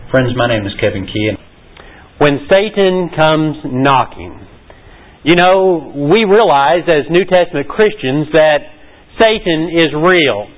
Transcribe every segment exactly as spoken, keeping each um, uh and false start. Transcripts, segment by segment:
Friends, my name is Kevin Key. When Satan comes knocking, you know, we realize as New Testament Christians that Satan is real.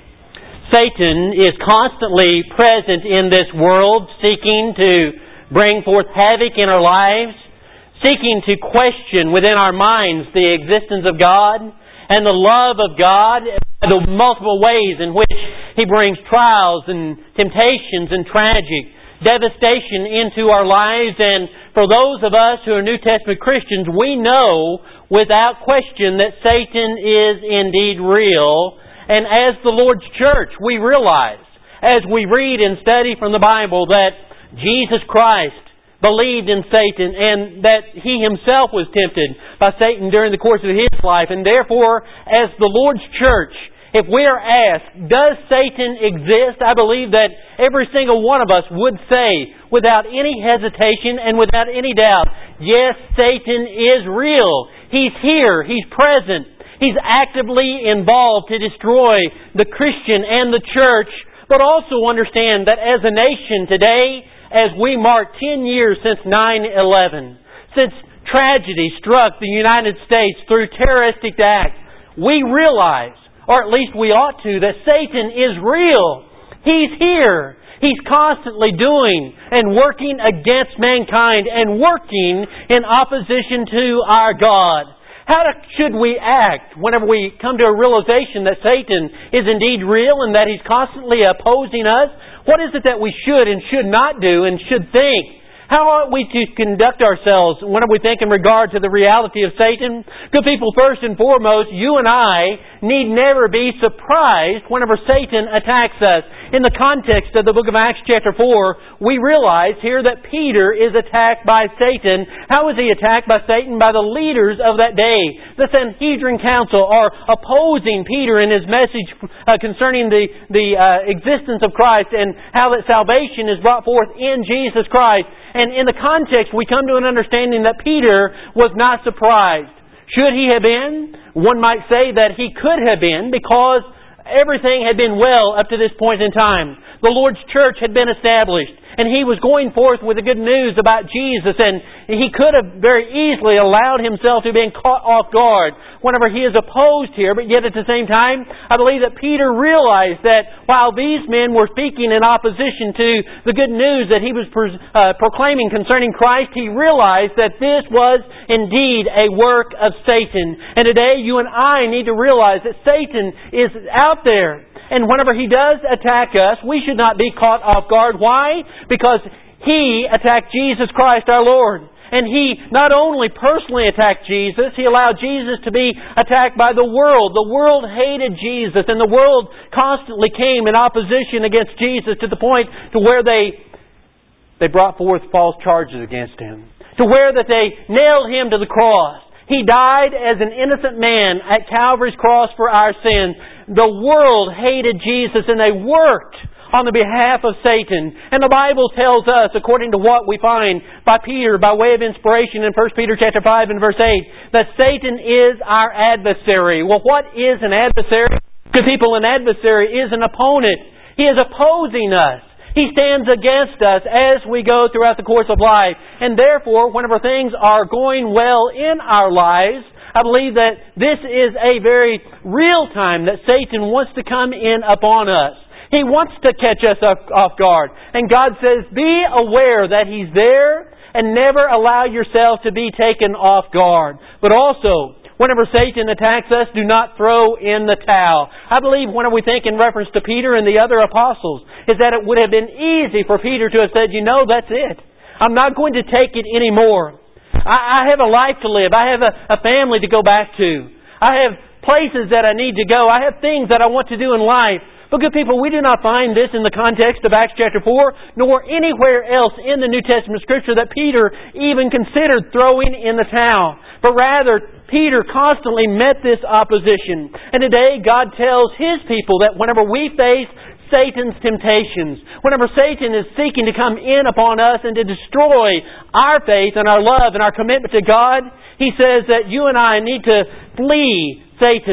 Satan is constantly present in this world, seeking to bring forth havoc in our lives, seeking to question within our minds the existence of God and the love of God, the multiple ways in which He brings trials and temptations and tragic devastation into our lives. And for those of us who are New Testament Christians, we know without question that Satan is indeed real. And as the Lord's church, we realize, as we read and study from the Bible, that Jesus Christ believed in Satan and that He Himself was tempted by Satan during the course of His life. And therefore, as the Lord's church, if we are asked, does Satan exist? I believe that every single one of us would say, without any hesitation and without any doubt, yes, Satan is real. He's here. He's present. He's actively involved to destroy the Christian and the church. But also understand that as a nation today, as we mark ten years since nine eleven, since tragedy struck the United States through terroristic acts, we realize, or at least we ought to, that Satan is real. He's here. He's constantly doing and working against mankind and working in opposition to our God. How should we act whenever we come to a realization that Satan is indeed real and that he's constantly opposing us? What is it that we should and should not do and should think? How ought we to conduct ourselves whenever we think in regard to the reality of Satan? Good people, first and foremost, you and I need never be surprised whenever Satan attacks us. In the context of the book of Acts chapter four, we realize here that Peter is attacked by Satan. How is he attacked by Satan? By the leaders of that day. The Sanhedrin Council are opposing Peter in his message uh, concerning the, the uh, existence of Christ and how that salvation is brought forth in Jesus Christ. And in the context, we come to an understanding that Peter was not surprised. Should he have been? One might say that he could have been, because everything had been well up to this point in time. The Lord's church had been established, and He was going forth with the good news about Jesus, and He could have very easily allowed Himself to be caught off guard whenever He is opposed here. But yet at the same time, I believe that Peter realized that while these men were speaking in opposition to the good news that he was uh, proclaiming concerning Christ, he realized that this was indeed a work of Satan. And today you and I need to realize that Satan is out there. And whenever he does attack us, we should not be caught off guard. Why? Because he attacked Jesus Christ our Lord. And he not only personally attacked Jesus, he allowed Jesus to be attacked by the world. The world hated Jesus, and the world constantly came in opposition against Jesus to the point to where they, they brought forth false charges against Him. To where that they nailed Him to the cross. He died as an innocent man at Calvary's cross for our sins. The world hated Jesus, and they worked on the behalf of Satan. And the Bible tells us, according to what we find by Peter, by way of inspiration in First Peter chapter five and verse eight, that Satan is our adversary. Well, what is an adversary? Good people, an adversary is an opponent. He is opposing us. He stands against us as we go throughout the course of life. And therefore, whenever things are going well in our lives, I believe that this is a very real time that Satan wants to come in upon us. He wants to catch us off guard. And God says, be aware that He's there and never allow yourself to be taken off guard. But also, whenever Satan attacks us, do not throw in the towel. I believe whenever we think in reference to Peter and the other apostles, is that it would have been easy for Peter to have said, you know, that's it. I'm not going to take it anymore. I, I have a life to live. I have a, a family to go back to. I have places that I need to go. I have things that I want to do in life. But good people, we do not find this in the context of Acts chapter four, nor anywhere else in the New Testament Scripture that Peter even considered throwing in the towel. But rather, Peter constantly met this opposition. And today, God tells His people that whenever we face Satan's temptations, whenever Satan is seeking to come in upon us and to destroy our faith and our love and our commitment to God, He says that you and I need to flee Satan.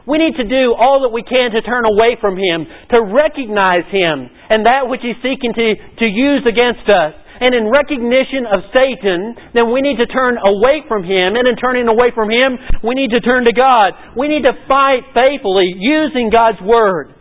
We need to do all that we can to turn away from him, to recognize him and that which he's seeking to, to use against us. And in recognition of Satan, then we need to turn away from him. And in turning away from him, we need to turn to God. We need to fight faithfully using God's Word,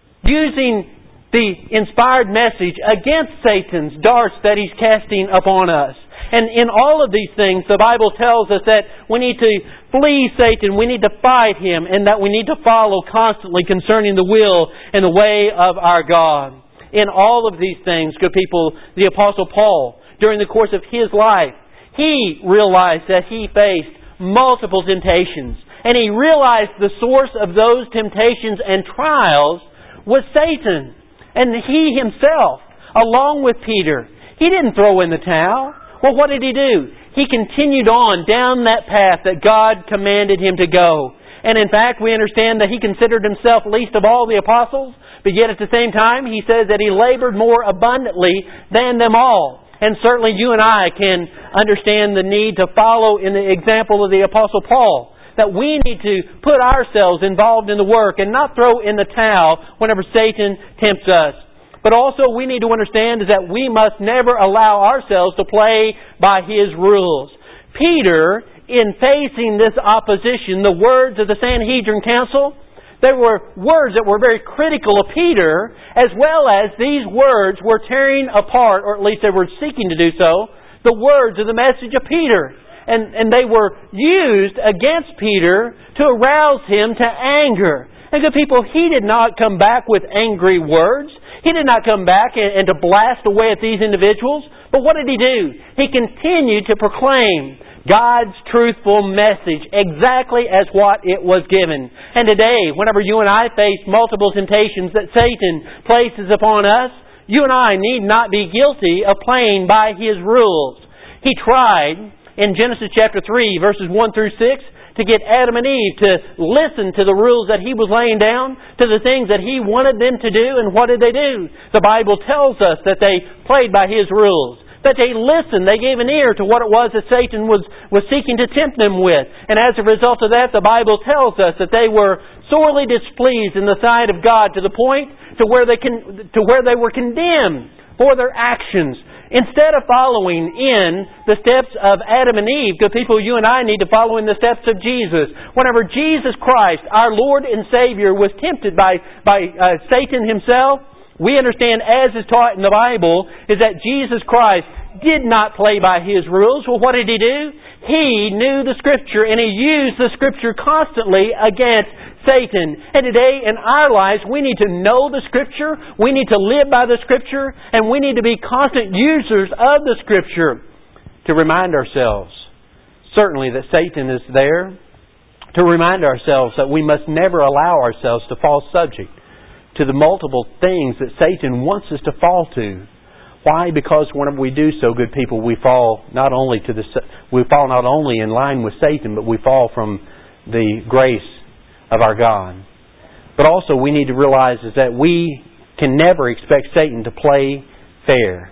using the inspired message against Satan's darts that he's casting upon us. And in all of these things, the Bible tells us that we need to flee Satan, we need to fight him, and that we need to follow constantly concerning the will and the way of our God. In all of these things, good people, the Apostle Paul, during the course of his life, he realized that he faced multiple temptations. And he realized the source of those temptations and trials was Satan. And he himself, along with Peter, he didn't throw in the towel. Well, what did he do? He continued on down that path that God commanded him to go. And in fact, we understand that he considered himself least of all the apostles, but yet at the same time, he says that he labored more abundantly than them all. And certainly you and I can understand the need to follow in the example of the Apostle Paul, that we need to put ourselves involved in the work and not throw in the towel whenever Satan tempts us. But also we need to understand is that we must never allow ourselves to play by his rules. Peter, in facing this opposition, the words of the Sanhedrin Council, they were words that were very critical of Peter, as well as these words were tearing apart, or at least they were seeking to do so, the words of the message of Peter. And, and they were used against Peter to arouse him to anger. And good people, he did not come back with angry words. He did not come back and, and to blast away at these individuals. But what did he do? He continued to proclaim God's truthful message exactly as what it was given. And today, whenever you and I face multiple temptations that Satan places upon us, you and I need not be guilty of playing by his rules. He tried in Genesis chapter three, verses one through six, to get Adam and Eve to listen to the rules that he was laying down, to the things that he wanted them to do, and what did they do? The Bible tells us that they played by his rules, that they listened, they gave an ear to what it was that Satan was, was seeking to tempt them with. And as a result of that, the Bible tells us that they were sorely displeased in the sight of God to the point to where they can, to where they were condemned for their actions. Instead of following in the steps of Adam and Eve, good people, you and I need to follow in the steps of Jesus. Whenever Jesus Christ, our Lord and Savior, was tempted by, by uh, Satan himself, we understand, as is taught in the Bible, is that Jesus Christ did not play by his rules. Well, what did he do? He knew the Scripture, and he used the Scripture constantly against Satan. And today in our lives, we need to know the Scripture, we need to live by the Scripture, and we need to be constant users of the Scripture to remind ourselves, certainly, that Satan is there, to remind ourselves that we must never allow ourselves to fall subject to the multiple things that Satan wants us to fall to. Why? Because whenever we do so, good people, we fall not only to the we fall not only in line with Satan, but we fall from the grace of our God. But also we need to realize is that we can never expect Satan to play fair.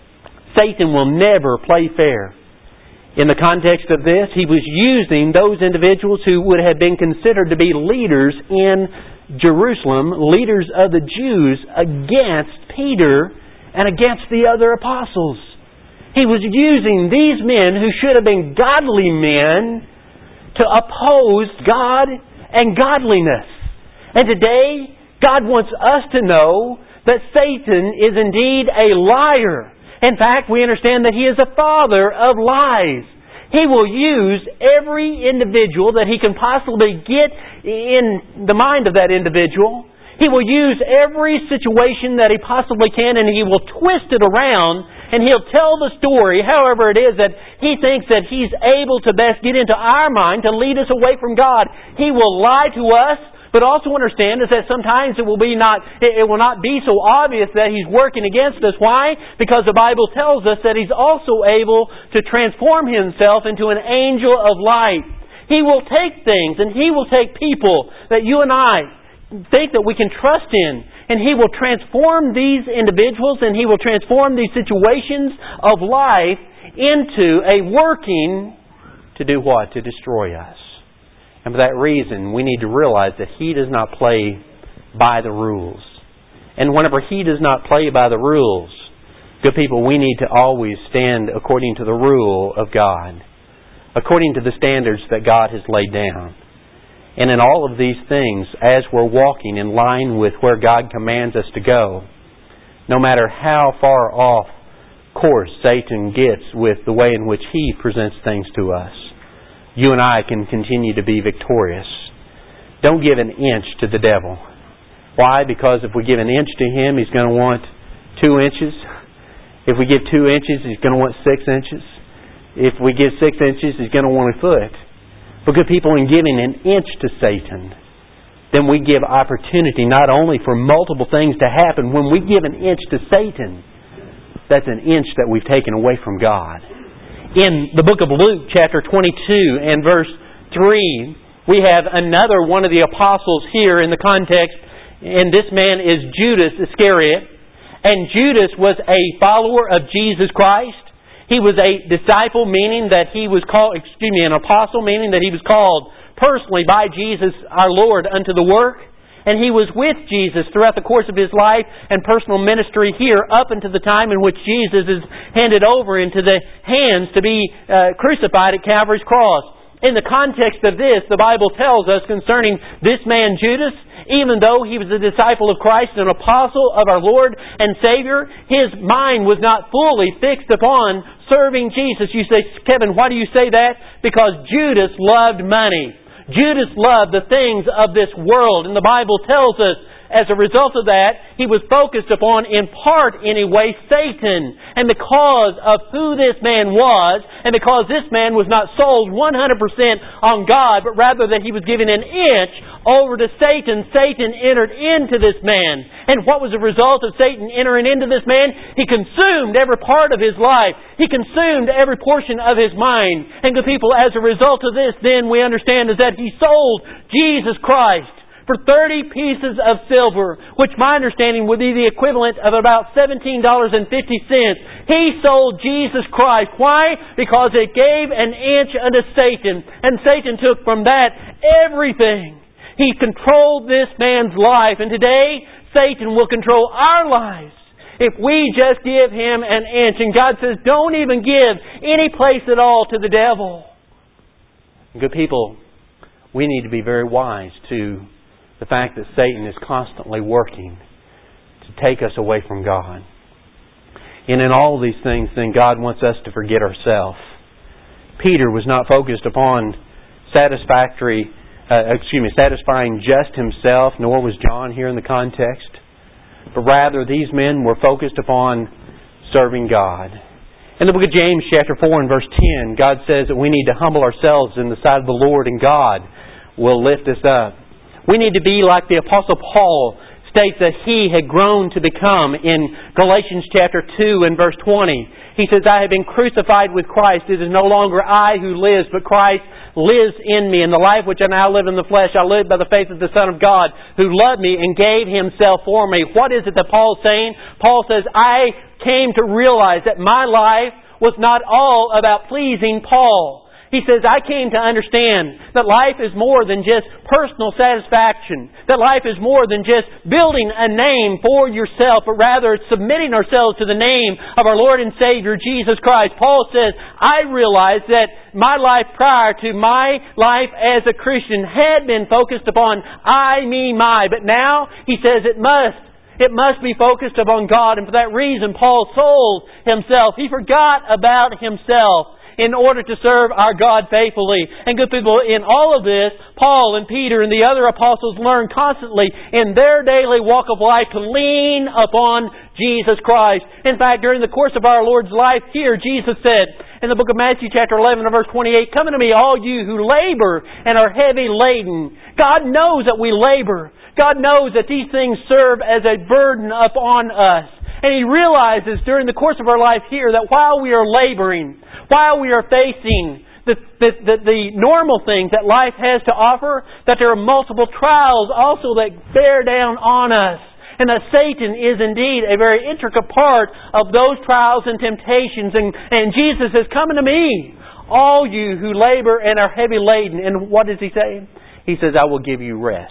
Satan will never play fair. In the context of this, he was using those individuals who would have been considered to be leaders in Jerusalem, leaders of the Jews, against Peter and against the other apostles. He was using these men who should have been godly men to oppose God and godliness. And today, God wants us to know that Satan is indeed a liar. In fact, we understand that he is a father of lies. He will use every individual that he can possibly get in the mind of that individual. He will use every situation that he possibly can, and he will twist it around, and he'll tell the story, however it is that he thinks that he's able to best get into our mind to lead us away from God. He will lie to us, but also understand is that sometimes it will be not it will not be so obvious that he's working against us. Why? Because the Bible tells us that he's also able to transform himself into an angel of light. He will take things and he will take people that you and I think that we can trust in, and he will transform these individuals and he will transform these situations of life into a working to do what? To destroy us. And for that reason, we need to realize that He does not play by the rules. And whenever He does not play by the rules, good people, we need to always stand according to the rule of God, according to the standards that God has laid down. And in all of these things, as we're walking in line with where God commands us to go, no matter how far off course Satan gets with the way in which he presents things to us, you and I can continue to be victorious. Don't give an inch to the devil. Why? Because if we give an inch to him, he's going to want two inches. If we give two inches, he's going to want six inches. If we give six inches, he's going to want a foot. But good people, in giving an inch to Satan, then we give opportunity not only for multiple things to happen. When we give an inch to Satan, that's an inch that we've taken away from God. In the book of Luke, chapter twenty-two and verse three, we have another one of the apostles here in the context, and this man is Judas Iscariot. And Judas was a follower of Jesus Christ. He was a disciple, meaning that he was called, excuse me, an apostle, meaning that he was called personally by Jesus our Lord unto the work. And he was with Jesus throughout the course of his life and personal ministry here up until the time in which Jesus is handed over into the hands to be uh, crucified at Calvary's cross. In the context of this, the Bible tells us concerning this man Judas, even though he was a disciple of Christ, an apostle of our Lord and Savior, his mind was not fully fixed upon serving Jesus. You say, Kevin, why do you say that? Because Judas loved money. Judas loved the things of this world. And the Bible tells us, as a result of that, he was focused upon, in part anyway, Satan. And because of who this man was, and because this man was not sold one hundred percent on God, but rather that he was given an inch over to Satan, Satan entered into this man. And what was the result of Satan entering into this man? He consumed every part of his life. He consumed every portion of his mind. And good people, as a result of this, then we understand is that he sold Jesus Christ for thirty pieces of silver, which my understanding would be the equivalent of about seventeen dollars and fifty cents. He sold Jesus Christ. Why? Because it gave an inch unto Satan, and Satan took from that everything. He controlled this man's life, and today Satan will control our lives if we just give him an inch. And God says, don't even give any place at all to the devil. Good people, we need to be very wise to the fact that Satan is constantly working to take us away from God. And in all these things, then God wants us to forget ourselves. Peter was not focused upon satisfactory, uh, excuse me, satisfying just himself, nor was John here in the context. But rather, these men were focused upon serving God. In the book of James, chapter four and verse ten, God says that we need to humble ourselves in the sight of the Lord, and God will lift us up. We need to be like the Apostle Paul states that he had grown to become in Galatians chapter two and verse twenty. He says, I have been crucified with Christ. It is no longer I who lives, but Christ lives in me. And the life which I now live in the flesh, I live by the faith of the Son of God, who loved me and gave Himself for me. What is it that Paul's saying? Paul says, I came to realize that my life was not all about pleasing Paul. He says, I came to understand that life is more than just personal satisfaction. That life is more than just building a name for yourself, but rather it's submitting ourselves to the name of our Lord and Savior, Jesus Christ. Paul says, I realized that my life prior to my life as a Christian had been focused upon I, me, my. But now, he says, it must. It must be focused upon God. And for that reason, Paul sold himself. He forgot about himself in order to serve our God faithfully. And good people, in all of this, Paul and Peter and the other apostles learned constantly in their daily walk of life to lean upon Jesus Christ. In fact, during the course of our Lord's life here, Jesus said in the book of Matthew chapter eleven and verse twenty-eight, come unto me all you who labor and are heavy laden. God knows that we labor. God knows that these things serve as a burden upon us. And He realizes during the course of our life here that while we are laboring, while we are facing the, the, the, the normal things that life has to offer, that there are multiple trials also that bear down on us. And that Satan is indeed a very intricate part of those trials and temptations. And, and Jesus says, come unto me, all you who labor and are heavy laden. And what does He say? He says, I will give you rest.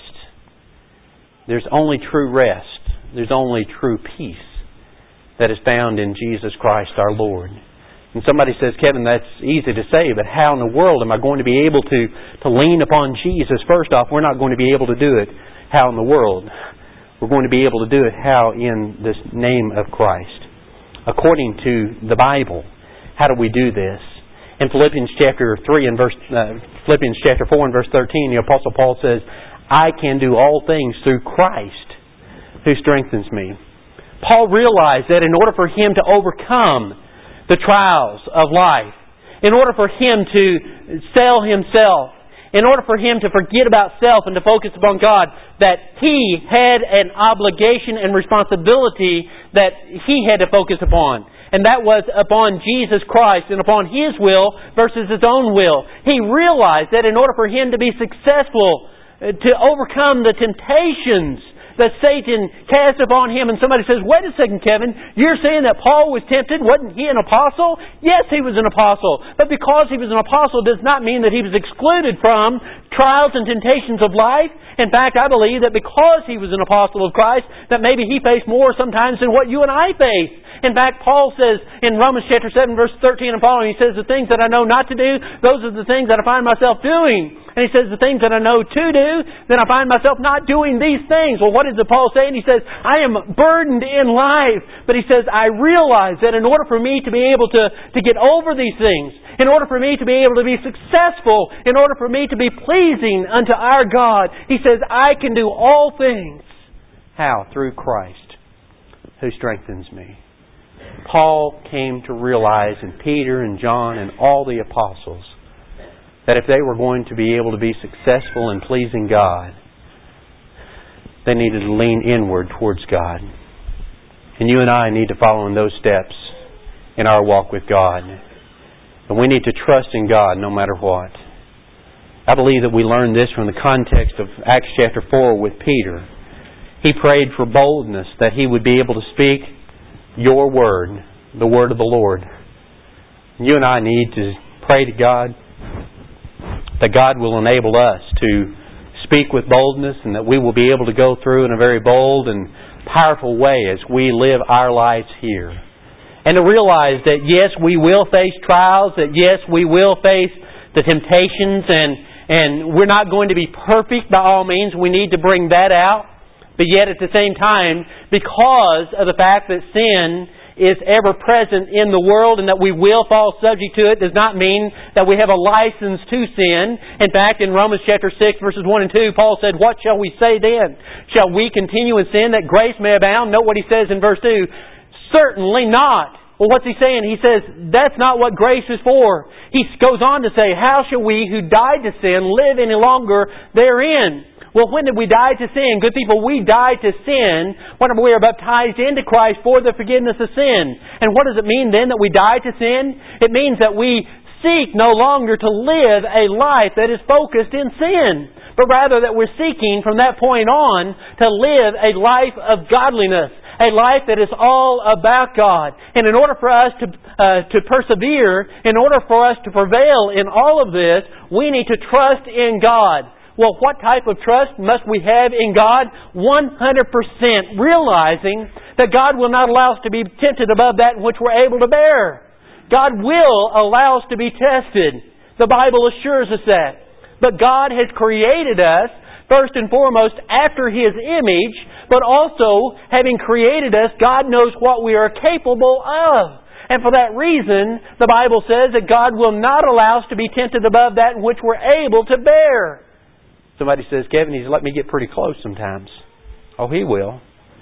There's only true rest. There's only true peace that is found in Jesus Christ our Lord. And somebody says, Kevin, that's easy to say, but how in the world am I going to be able to, to lean upon Jesus? First off, we're not going to be able to do it. How in the world? We're going to be able to do it. How? In this name of Christ. According to the Bible. How do we do this? In Philippians chapter three and verse uh, Philippians chapter four and verse thirteen, the Apostle Paul says, I can do all things through Christ who strengthens me. Paul realized that in order for him to overcome the trials of life, in order for him to sell himself, in order for him to forget about self and to focus upon God, that he had an obligation and responsibility that he had to focus upon. And that was upon Jesus Christ and upon His will versus his own will. He realized that in order for him to be successful, to overcome the temptations that Satan cast upon him. And somebody says, wait a second, Kevin, you're saying that Paul was tempted? Wasn't he an apostle? Yes, he was an apostle. But because he was an apostle does not mean that he was excluded from trials and temptations of life. In fact, I believe that because he was an apostle of Christ, that maybe he faced more sometimes than what you and I face. In fact, Paul says in Romans chapter seven, verse thirteen and following, he says, the things that I know not to do, those are the things that I find myself doing. And he says, the things that I know to do, then I find myself not doing these things. Well, what does the Paul say? And he says, I am burdened in life. But he says, I realize that in order for me to be able to, to get over these things, in order for me to be able to be successful, in order for me to be pleasing unto our God, he says, I can do all things. How? Through Christ, who strengthens me. Paul came to realize, and Peter and John and all the apostles, that if they were going to be able to be successful in pleasing God, they needed to lean inward towards God. And you and I need to follow in those steps in our walk with God. And we need to trust in God no matter what. I believe that we learn this from the context of Acts chapter four with Peter. He prayed for boldness that he would be able to speak your word, the word of the Lord. You and I need to pray to God that God will enable us to speak with boldness and that we will be able to go through in a very bold and powerful way as we live our lives here. And to realize that yes, we will face trials, that yes, we will face the temptations, and, and we're not going to be perfect by all means. We need to bring that out. But yet at the same time, because of the fact that sin is ever present in the world and that we will fall subject to it, does not mean that we have a license to sin. In fact, in Romans chapter six, verses one and two, Paul said, what shall we say then? Shall we continue in sin that grace may abound? Note what he says in verse two. Certainly not. Well, what's he saying? He says, that's not what grace is for. He goes on to say, how shall we who died to sin live any longer therein? Well, when did we die to sin? Good people, we died to sin whenever we are baptized into Christ for the forgiveness of sin. And what does it mean then that we die to sin? It means that we seek no longer to live a life that is focused in sin, but rather that we're seeking from that point on to live a life of godliness, a life that is all about God. And in order for us to uh, to persevere, in order for us to prevail in all of this, we need to trust in God. Well, what type of trust must we have in God? one hundred percent realizing that God will not allow us to be tempted above that which we're able to bear. God will allow us to be tested. The Bible assures us that. But God has created us, first and foremost, after His image, but also, having created us, God knows what we are capable of. And for that reason, the Bible says that God will not allow us to be tempted above that which we're able to bear. Somebody says, Kevin, He's let me get pretty close sometimes. Oh, He will.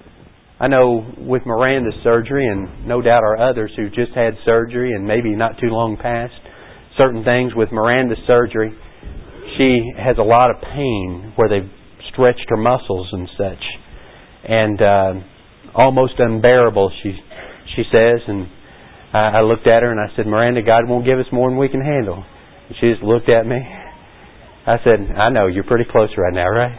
I know with Miranda's surgery, and no doubt our others who just had surgery and maybe not too long past, certain things with Miranda's surgery, she has a lot of pain where they've stretched her muscles and such. And uh, almost unbearable, she she says. And I, I looked at her and I said, Miranda, God won't give us more than we can handle. And she just looked at me. I said, I know, you're pretty close right now, right?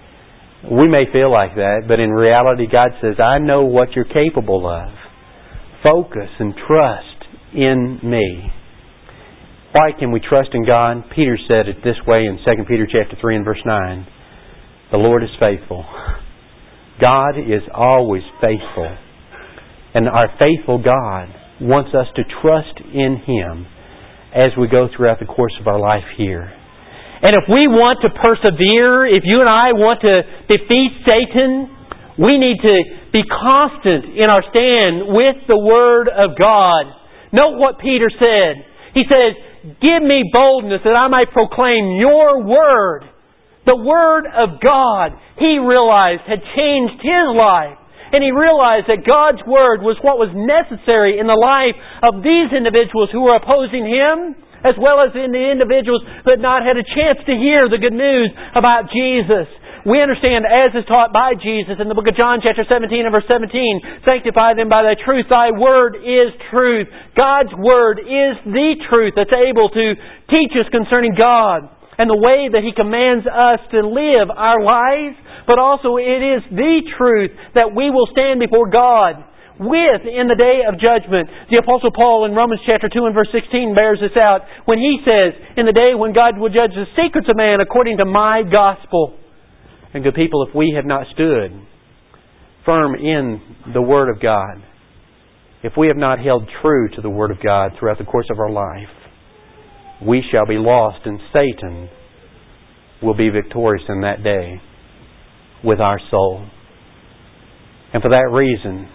We may feel like that, but in reality, God says, I know what you're capable of. Focus and trust in me. Why can we trust in God? Peter said it this way in Second Peter chapter three and verse nine. The Lord is faithful. God is always faithful. And our faithful God wants us to trust in Him as we go throughout the course of our life here. And if we want to persevere, if you and I want to defeat Satan, we need to be constant in our stand with the Word of God. Note what Peter said. He says, give me boldness that I might proclaim your Word. The Word of God, he realized, had changed his life. And he realized that God's Word was what was necessary in the life of these individuals who were opposing him, as well as in the individuals who had not had a chance to hear the good news about Jesus. We understand, as is taught by Jesus in the book of John chapter seventeen and verse seventeen, sanctify them by thy truth. Thy Word is truth. God's Word is the truth that's able to teach us concerning God and the way that He commands us to live our lives. But also it is the truth that we will stand before God with in the day of judgment. The Apostle Paul in Romans chapter two and verse sixteen bears this out when he says, in the day when God will judge the secrets of man according to my gospel. And good people, if we have not stood firm in the Word of God, if we have not held true to the Word of God throughout the course of our life, we shall be lost, and Satan will be victorious in that day with our soul. And for that reason,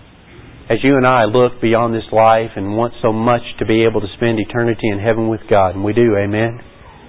as you and I look beyond this life and want so much to be able to spend eternity in heaven with God, and we do, amen,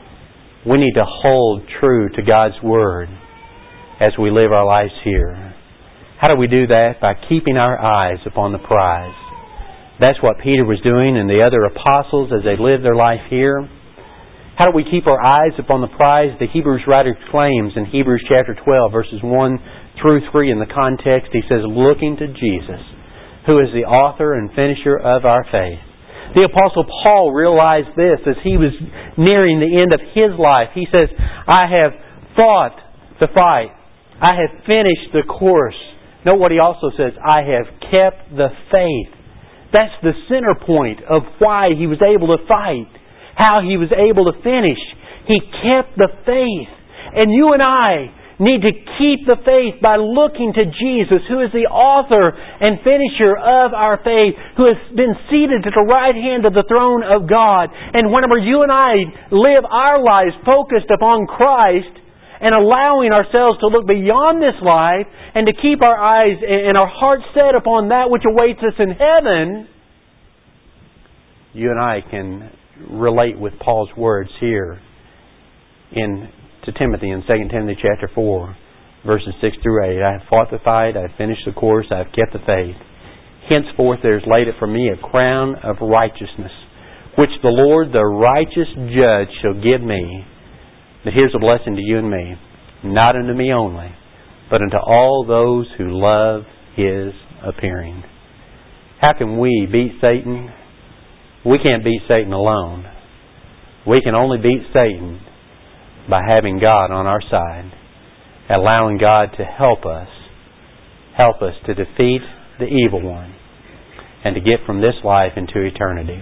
we need to hold true to God's Word as we live our lives here. How do we do that? By keeping our eyes upon the prize. That's what Peter was doing and the other apostles as they lived their life here. How do we keep our eyes upon the prize? The Hebrews writer claims in Hebrews chapter twelve, verses one through three in the context, he says, looking to Jesus, who is the author and finisher of our faith. The Apostle Paul realized this as he was nearing the end of his life. He says, I have fought the fight. I have finished the course. Note what he also says, I have kept the faith. That's the center point of why he was able to fight, how he was able to finish. He kept the faith. And you and I need to keep the faith by looking to Jesus, who is the author and finisher of our faith, who has been seated at the right hand of the throne of God. And whenever you and I live our lives focused upon Christ, and allowing ourselves to look beyond this life and to keep our eyes and our hearts set upon that which awaits us in heaven, you and I can relate with Paul's words here in to Timothy in Second Timothy chapter four, verses six through eight. I have fought the fight, I have finished the course, I have kept the faith. Henceforth there is laid up for me a crown of righteousness, which the Lord, the righteous judge, shall give me. But here's a blessing to you and me, not unto me only, but unto all those who love His appearing. How can we beat Satan? We can't beat Satan alone. We can only beat Satan by having God on our side, allowing God to help us, help us to defeat the evil one, and to get from this life into eternity.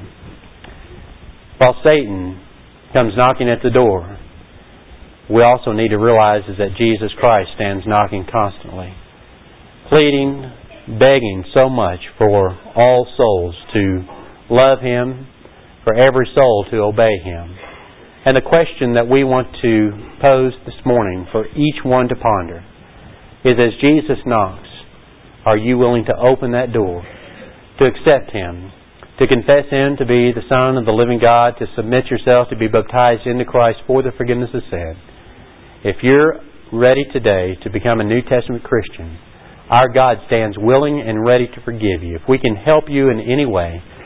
While Satan comes knocking at the door, we also need to realize is that Jesus Christ stands knocking constantly, pleading, begging so much for all souls to love Him, for every soul to obey Him. And the question that we want to pose this morning for each one to ponder is, as Jesus knocks, are you willing to open that door, to accept Him, to confess Him to be the Son of the living God, to submit yourself to be baptized into Christ for the forgiveness of sin? If you're ready today to become a New Testament Christian, our God stands willing and ready to forgive you. If we can help you in any way,